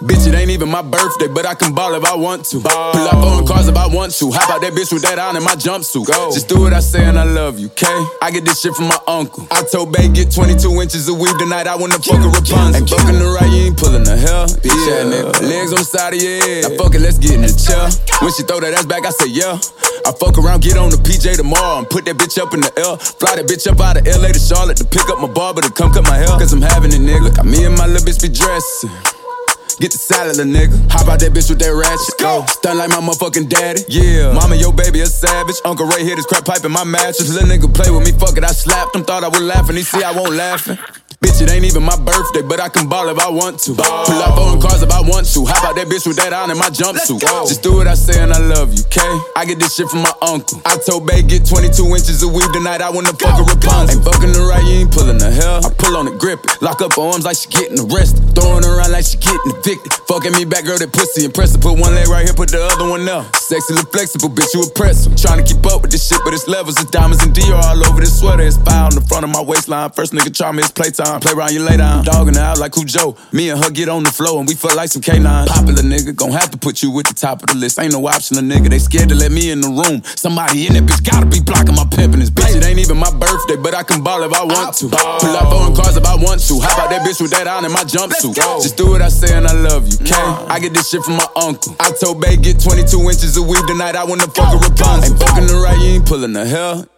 Bitch, it ain't even my birthday, but I can ball if I want to. Pull up on cars if I want to. How about that bitch with that on in my jumpsuit? Just do what I say and I love you, okay? I get this shit from my uncle. I told Bay get 22 inches of weed tonight. I wanna fuck a Rapunzel. Ain't fucking the right, you ain't pulling the hell. Bitch, yeah, nigga. Legs on the side of your head. Now fuck it, let's get in the chair. When she throw that ass back, I say yeah. I fuck around, get on the PJ tomorrow and put that bitch up in the L. Fly that bitch up out of LA to Charlotte to pick up my barber to come cut my hair. Cause I'm having it, nigga. Got me and my little bitch be dressing. Get the salad, little nigga. How about that bitch with that ratchet? Go. Stun like my motherfucking daddy. Yeah. Mama, your baby a savage. Uncle Ray hit his crack pipe in my mattress. Little nigga play with me, fuck it, I slapped him. Thought I was laughing, he see I won't laughing. Bitch, it ain't even my birthday, but I can ball if I want to. Pull up on cars if I want to. How about that bitch with that on in my jumpsuit? Just do what I say and I love you, okay? I get this shit from my uncle. I told Bay get 22 inches of weed tonight. I wanna fuck a Rapunzel. Ain't fucking the right, you ain't pulling the hell. I pull on it, grip it. Lock up her arms like she getting arrested. Throwing her around like she getting evicted. Fucking me back, girl, that pussy impressive. Put one leg right here, put the other one up. Sexy, look flexible, bitch, you impressive. Trying to keep up with this shit, but it's levels. It's diamonds and Dior all over this sweater. It's fire on the front of my waistline. First nigga try me, it's playtime. Play around, you lay down. Dogging her out like Cujo. Me and her get on the floor and we feel like some canines. Popular nigga, gon' have to put you at the top of the list. Ain't no option, a nigga. They scared to let me in the room. Somebody in that bitch gotta be blocking my pimpin'. This bitch, it ain't even my birthday, but I can ball if I want to. Pull up on cars if I want to. How about that bitch with that on in my jumpsuit? Just do what I say and I love you, okay? I get this shit from my uncle. I told Bay get 22 inches of weed tonight. I wanna fuck a Rapunzel. Ain't fucking the right, you ain't pulling the hell.